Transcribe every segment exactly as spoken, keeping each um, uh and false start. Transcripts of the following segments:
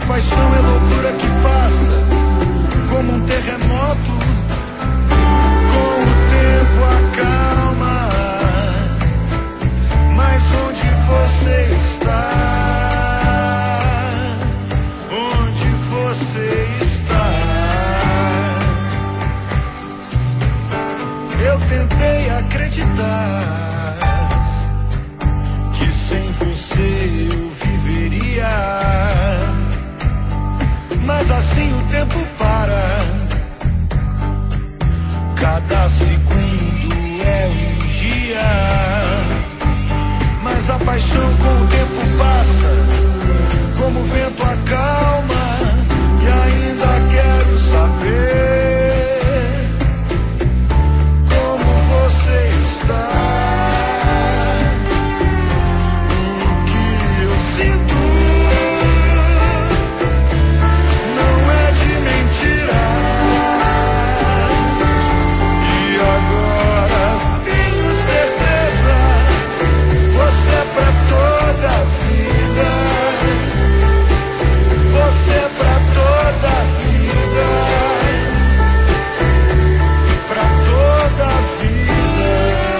paixão é loucura que passa como um terremoto, com o tempo acalma. Mas onde você está? Onde você está? Eu tentei acreditar que sem você eu viveria, mas assim o tempo para. Cada segundo é um dia, mas a paixão com o tempo passa, como o vento acalma. E ainda quero saber como você está. O que eu sinto não é de mentira. E agora tenho certeza, você é pra toda a vida. Você é pra toda a vida. Pra toda a vida.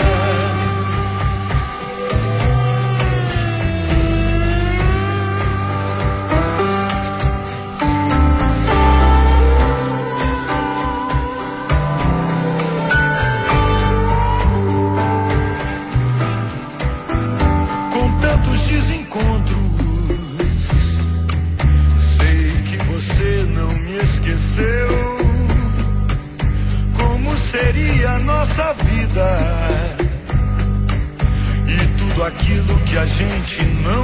Com tantos desencontros, sei que você não me esqueceu. Como seria a nossa vida e tudo aquilo que a gente não